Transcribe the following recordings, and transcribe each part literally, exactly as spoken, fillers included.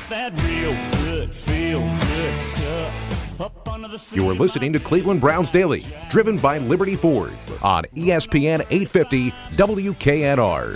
that real good, feel good stuff. Up under the sea. You are listening to Cleveland Browns Daily, driven by Liberty Ford on E S P N eight fifty W K N R.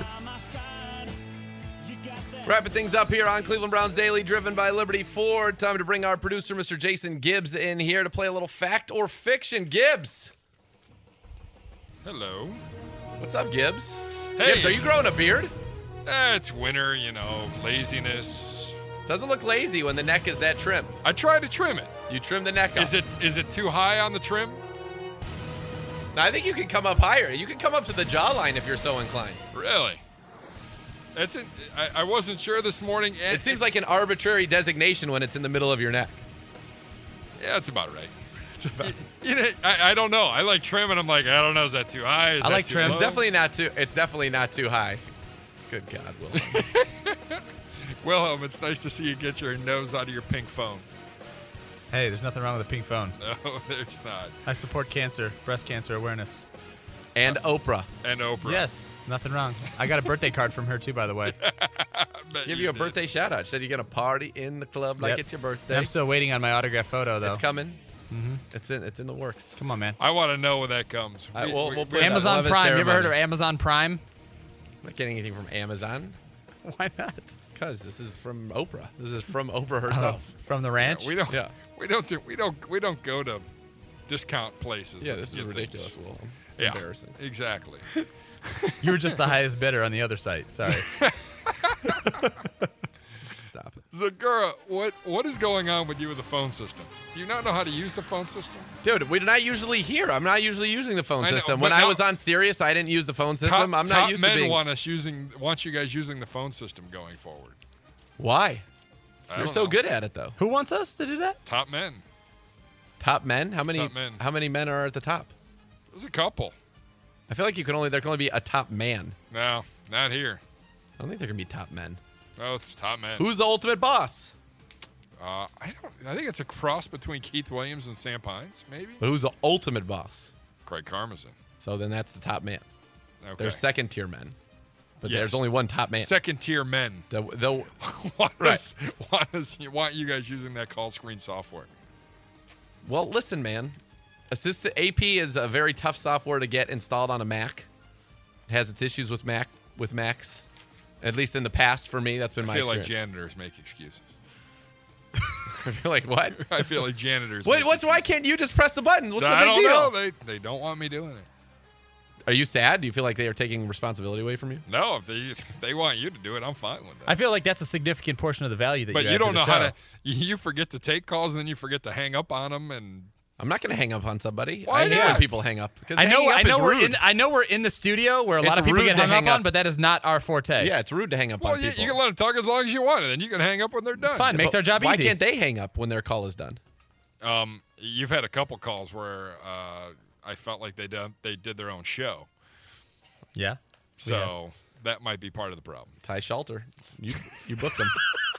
Wrapping things up here on Cleveland Browns Daily, driven by Liberty Ford. Time to bring our producer, Mister Jason Gibbs, in here to play a little fact or fiction. Gibbs. Hello. What's up, Gibbs? Hey. Gibbs, are you growing a beard? Eh, it's winter, you know, laziness. Doesn't look lazy when the neck is that trim. I try to trim it. You trim the neck up. Is it is it too high on the trim? No, I think you can come up higher. You can come up to the jawline if you're so inclined. Really? That's it. I, I wasn't sure this morning. And It seems like an arbitrary designation when it's in the middle of your neck. Yeah, that's about right. It's about, you know, I, I don't know. I like trim, and I'm like, I don't know. Is that too high? Is I that like too trim. low? It's definitely not too. It's definitely not too high. Good God, Will. Wilhelm, it's nice to see you get your nose out of your pink phone. Hey, there's nothing wrong with a pink phone. No, there's not. I support cancer, breast cancer awareness. And Oprah. And Oprah. Yes, nothing wrong. I got a birthday card from her, too, by the way. Bet Give you a did. birthday shout out. Said you're gonna party in the club like Yep. it's your birthday. I'm still waiting on my autograph photo, though. It's coming. Mm-hmm. It's in. It's in the works. Come on, man. I want to know where that comes. I- we'll- we'll put it up. Amazon Love is Prime. You ever heard of ceremony. Amazon Prime? I'm not getting anything from Amazon Why not? because this is from Oprah. This is from Oprah herself. From the ranch? we don't. Yeah. We don't do. We don't. We don't go to discount places. Yeah, to this is get ridiculous, things. Will. It's Yeah, embarrassing. exactly. You were just the highest bidder on the other site. Sorry. Stop it, Zagura, what what is going on with you with the phone system? Do you not know how to use the phone system? dude. We're not usually here. I'm not usually using the phone I know, system. but When I now- was on Sirius, I didn't use the phone system. Top, I'm top not used men to being. want us using. Want you guys using the phone system going forward. Why? I You're don't so know. good at it, though. Who wants us to do that? Top men. Top men? How many? Top men. How many men are at the top? There's a couple. I feel like you can only there can only be a top man. No, not here. I don't think there can be top men. Oh, it's top men. Who's the ultimate boss? Uh, I don't. I think it's a cross between Keith Williams and Sam Pines, maybe. But who's the ultimate boss? Craig Karmazin. So then that's the top man. Okay. There's second tier men, but Yes. there's only one top man. Second tier men. The, the, why, Right. does, why does why aren't you guys using that call screen software? well, listen, man. Assistant A P is a very tough software to get installed on a Mac. It has its issues with Mac with Macs, at least in the past for me. That's been I my feel like experience. janitors make excuses. I feel like what? I feel like janitors. What? make What's why excuses. can't you just press the buttons? What's the I big don't deal? know. They they don't want me doing it. Are you sad? Do you feel like they are taking responsibility away from you? No, if they if they want you to do it, I'm fine with that. I feel like that's a significant portion of the value that but you you add to don't the know how show. to. You forget to take calls and then you forget to hang up on them and. I'm not going to hang up on somebody. Why I hate when not? people hang up because I know. hanging up I know is we're rude. in. I know we're in the studio where a It's lot of people rude get to hung up hang on, up. but that is not our forte. Yeah, it's rude to hang up Well, on you, people. you can let them talk as long as you want, and then you can hang up when they're done. It's fine. Makes But our job why easy. can't they hang up when their call is done? Um, you've had a couple calls where uh, I felt like they did they did their own show, Yeah. so that might be part of the problem. Ty Shelter, you you booked them.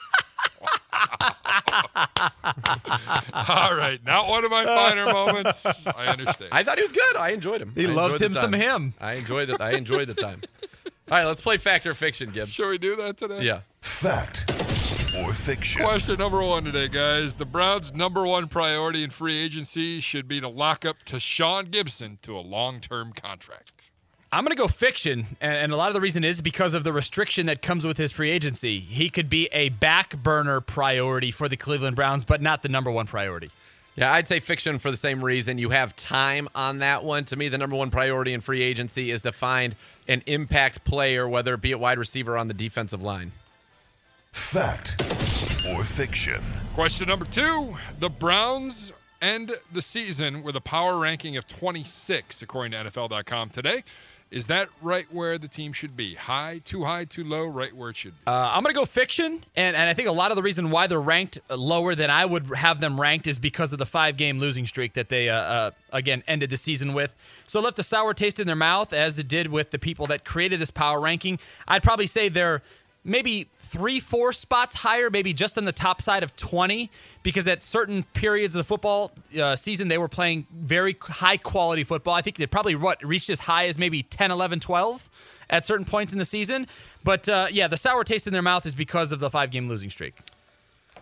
All right, not one of my finer moments. I understand. I thought he was good. I enjoyed him. He I loves enjoyed him the some time. him. I enjoyed it. I enjoyed the time. All right, let's play fact or fiction, Gibbs. Should we do that today? Yeah. Fact or fiction? Question number one today, guys. The Browns' number one priority in free agency should be to lock up Tashaun Gibson to a long-term contract. I'm going to go fiction, and, and a lot of the reason is because of the restriction that comes with his free agency. He could be a back burner priority for the Cleveland Browns, but not the number one priority. Yeah, I'd say fiction for the same reason. You have time on that one. To me, the number one priority in free agency is to find an impact player, whether it be at wide receiver or on the defensive line. Fact or fiction? Question number two. The Browns end the season with a power ranking of twenty-six, according to N F L dot com today. Is that right where the team should be? High, too high, too low, right where it should be? Uh, I'm going to go fiction, and, and I think a lot of the reason why they're ranked lower than I would have them ranked is because of the five-game losing streak that they, uh, uh, again, ended the season with. So it left a sour taste in their mouth, as it did with the people that created this power ranking. I'd probably say they're maybe three, four spots higher, maybe just on the top side of twenty, because at certain periods of the football uh, season, they were playing very high-quality football. I think they probably what reached as high as maybe ten, eleven, twelve at certain points in the season. But, uh, yeah, the sour taste in their mouth is because of the five-game losing streak.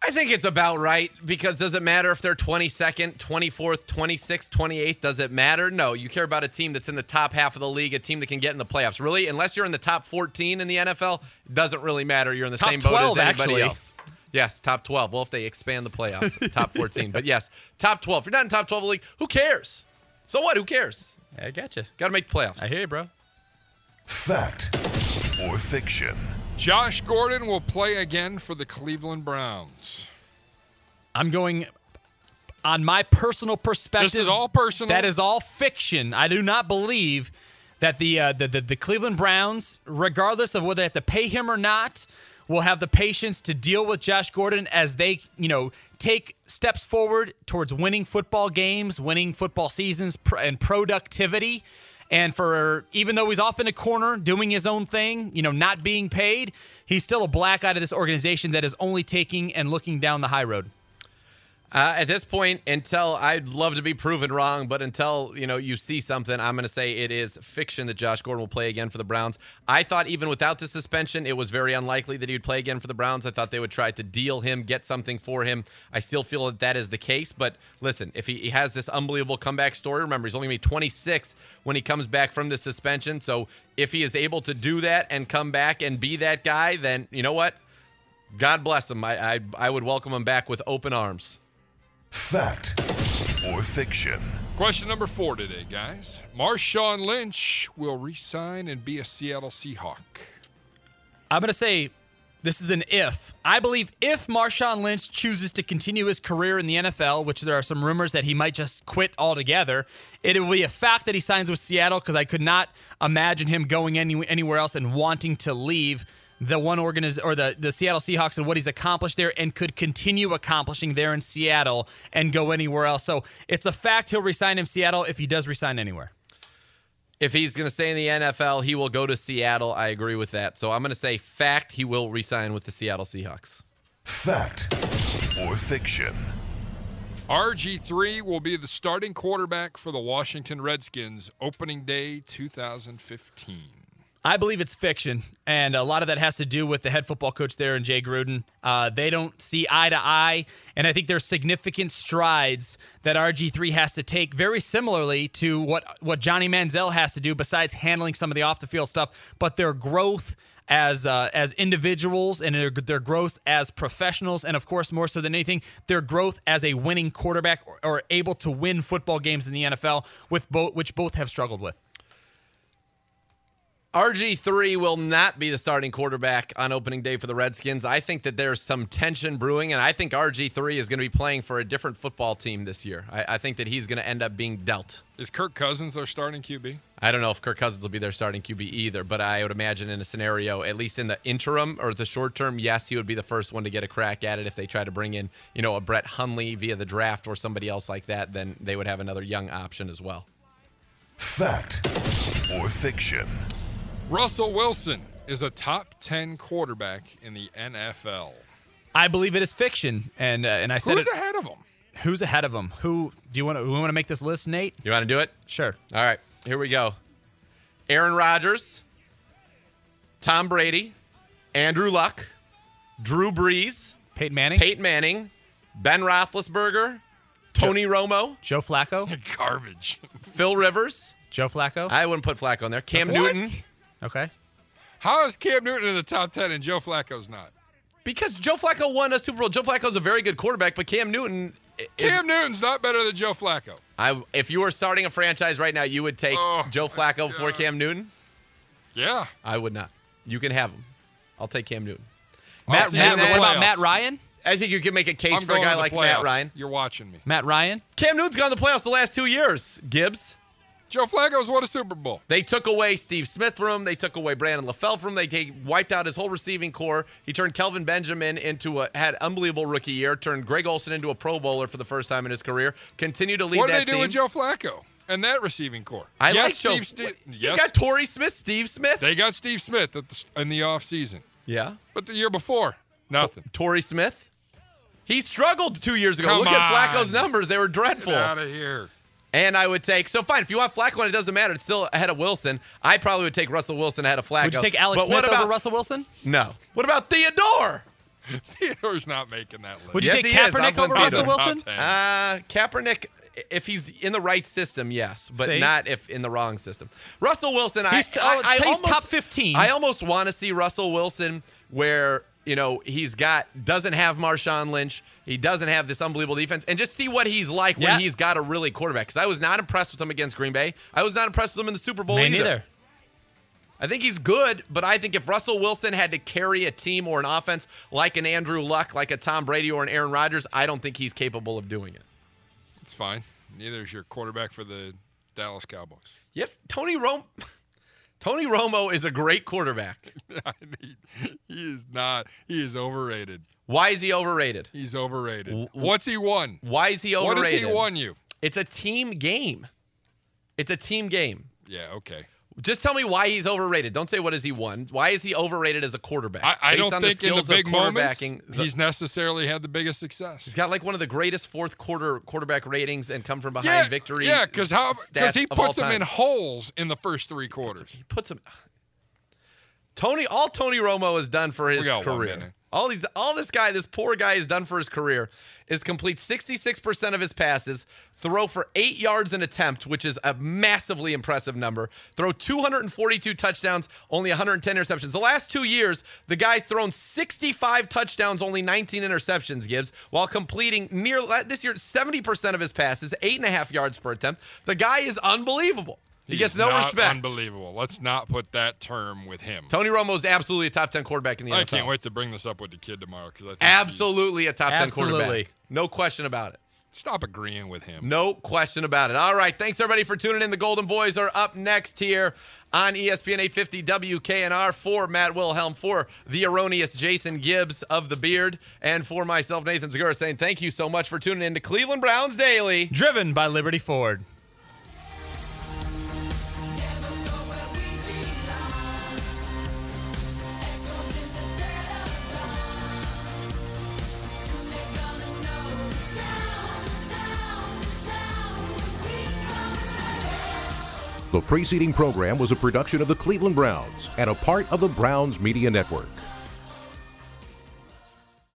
I think it's about right because does it matter if they're twenty-second, twenty-fourth, twenty-sixth, twenty-eighth? Does it matter? No. You care about a team that's in the top half of the league, a team that can get in the playoffs. Really, unless you're in the top fourteen in the N F L, it doesn't really matter. You're in the Top same boat twelve, as anybody actually. else. Yes, top twelve. Well, if they expand the playoffs, top fourteen. But yes, top twelve. If you're not in top twelve of the league, who cares? So what? Who cares? I gotcha. Got to make the playoffs. I hear you, bro. Fact or fiction? Josh Gordon will play again for the Cleveland Browns. I'm going on my personal perspective. This is all personal. That is all fiction. I do not believe that the, uh, the, the the Cleveland Browns, regardless of whether they have to pay him or not, will have the patience to deal with Josh Gordon as they, you know, take steps forward towards winning football games, winning football seasons, pr- and productivity. And for even though he's off in a corner doing his own thing, you know, not being paid, he's still a black eye of this organization that is only taking and looking down the high road. Uh, at this point, until I'd love to be proven wrong, but until you know you see something, I'm going to say it is fiction that Josh Gordon will play again for the Browns. I thought even without the suspension, it was very unlikely that he would play again for the Browns. I thought they would try to deal him, get something for him. I still feel that that is the case. But listen, if he, he has this unbelievable comeback story, remember he's only going to be twenty-six when he comes back from the suspension. So if he is able to do that and come back and be that guy, then you know what? God bless him. I I, I would welcome him back with open arms. Fact or fiction? Question number four today, guys. Marshawn Lynch will re-sign and be a Seattle Seahawk. I'm going to say this is an if. I believe if Marshawn Lynch chooses to continue his career in the N F L, which there are some rumors that he might just quit altogether, it will be a fact that he signs with Seattle because I could not imagine him going any, anywhere else and wanting to leave the one organiz- or the, the Seattle Seahawks and what he's accomplished there and could continue accomplishing there in Seattle and go anywhere else. So it's a fact he'll resign in Seattle if he does resign anywhere. If he's going to stay in the N F L, he will go to Seattle. I agree with that. So I'm going to say fact he will resign with the Seattle Seahawks. Fact or fiction? R G three will be the starting quarterback for the Washington Redskins opening day two thousand fifteen. I believe it's fiction, and a lot of that has to do with the head football coach there and Jay Gruden. Uh, they don't see eye to eye, and I think there's significant strides that R G three has to take, very similarly to what, what Johnny Manziel has to do besides handling some of the off-the-field stuff, but their growth as uh, as individuals and their, their growth as professionals, and of course, more so than anything, their growth as a winning quarterback or, or able to win football games in the N F L, with both, which both have struggled with. R G three will not be the starting quarterback on opening day for the Redskins. I think that there's some tension brewing, and I think R G three is going to be playing for a different football team this year. I, I think that he's going to end up being dealt. Is Kirk Cousins their starting Q B? I don't know if Kirk Cousins will be their starting Q B either, but I would imagine in a scenario, at least in the interim or the short term, yes, he would be the first one to get a crack at it. If they try to bring in, you know, a Brett Hundley via the draft or somebody else like that, then they would have another young option as well. Fact or fiction? Russell Wilson is a top ten quarterback in the N F L. I believe it is fiction, and uh, and I said Who's it, ahead of him? Who's ahead of him? Who do you want to? We want to make this list, Nate? You want to do it? Sure. All right, here we go. Aaron Rodgers, Tom Brady, Andrew Luck, Drew Brees, Peyton Manning, Peyton Manning, Ben Roethlisberger, Tony Romo, Joe Flacco, Garbage. Phil Rivers. Joe Flacco. I wouldn't put Flacco in there. Cam What? Newton. Okay. How is Cam Newton in the top ten and Joe Flacco's not? Because Joe Flacco won a Super Bowl. Joe Flacco's a very good quarterback, but Cam Newton is, Cam Newton's not better than Joe Flacco. I, if you were starting a franchise right now, you would take Oh, Joe my Flacco before God. Cam Newton? Yeah. I would not. You can have him. I'll take Cam Newton. I'll Matt, see Matt, you in the what about playoffs. Matt Ryan? I think you can make a case I'm for a going guy to the like Matt playoffs. Ryan. You're watching me. Matt Ryan. Cam Newton's gone to the playoffs the last two years, Gibbs. Joe Flacco's won a Super Bowl. They took away Steve Smith from him. They took away Brandon LaFell from him. They take, wiped out his whole receiving core. He turned Kelvin Benjamin into a, had unbelievable rookie year, turned Greg Olsen into a Pro Bowler for the first time in his career, continued to lead What did that they do team. with Joe Flacco and that receiving core? I yes, like Joe. Steve Sti- He's yes, got Torrey Smith, Steve Smith. they got Steve Smith at the, in the offseason. yeah. But the year before, nothing. Torrey Smith. He struggled two years ago. Come Look at Flacco's on. numbers. They were Get dreadful. out of here. And I would take, so fine, if you want Flacco and it doesn't matter, it's still ahead of Wilson. I probably would take Russell Wilson ahead of Flacco. Would you take Alex but Smith what about, over Russell Wilson? No. What about Theodore? Theodore's not making that list. Would you Yes, say he is. Kaepernick I'll over put Russell Theodore. Wilson? Top ten. Uh, Kaepernick, if he's in the right system, yes, but See? not if in the wrong system. Russell Wilson, He's I, t- I, oh, I he's almost, top fifteen. I almost want to see Russell Wilson where, you know, he's got, doesn't have Marshawn Lynch. He doesn't have this unbelievable defense. And just see what he's like Yeah. when he's got a really quarterback. Because I was not impressed with him against Green Bay. I was not impressed with him in the Super Bowl Me either. neither. I think he's good, but I think if Russell Wilson had to carry a team or an offense like an Andrew Luck, like a Tom Brady or an Aaron Rodgers, I don't think he's capable of doing it. It's fine. Neither is your quarterback for the Dallas Cowboys. Yes, Tony Romo. Tony Romo is a great quarterback. he, he is not. He is overrated. Why is he overrated? He's overrated. What's he won? Why is he What overrated? has he won you? It's a team game. It's a team game. Yeah, okay. Just tell me why he's overrated. Don't say what has he won. Why is he overrated as a quarterback? I, I Based don't on think the in the skills of big moments quarterbacking, the- he's necessarily had the biggest success. He's got like one of the greatest fourth quarter quarterback ratings and come from behind yeah, victory. Yeah, because how? Because stats he of all puts them time. in holes in the first three quarters. He puts him. Tony, all Tony Romo has done for his We got one career, minute. all he's, all this guy, this poor guy, has done for his career, is complete sixty-six percent of his passes, throw for eight yards an attempt, which is a massively impressive number, throw two hundred forty-two touchdowns, only one hundred ten interceptions. The last two years, the guy's thrown sixty-five touchdowns, only nineteen interceptions, Gibbs, while completing near this year seventy percent of his passes, eight and a half yards per attempt. The guy is unbelievable. He, He's gets no not respect. Unbelievable. Let's not put that term with him. Tony Romo is absolutely a top ten quarterback in the I N F L. can't wait to bring this up with the kid tomorrow because I think Absolutely a top ten Absolutely. quarterback. No question about it. he's- Stop agreeing with him. No question about it. All right. Thanks, everybody, for tuning in. The Golden Boys are up next here on E S P N eight fifty W K N R. For Matt Wilhelm, for the erroneous Jason Gibbs of the Beard, and for myself, Nathan Zagura, saying thank you so much for tuning in to Cleveland Browns Daily. Driven by Liberty Ford. The preceding program was a production of the Cleveland Browns and a part of the Browns Media Network.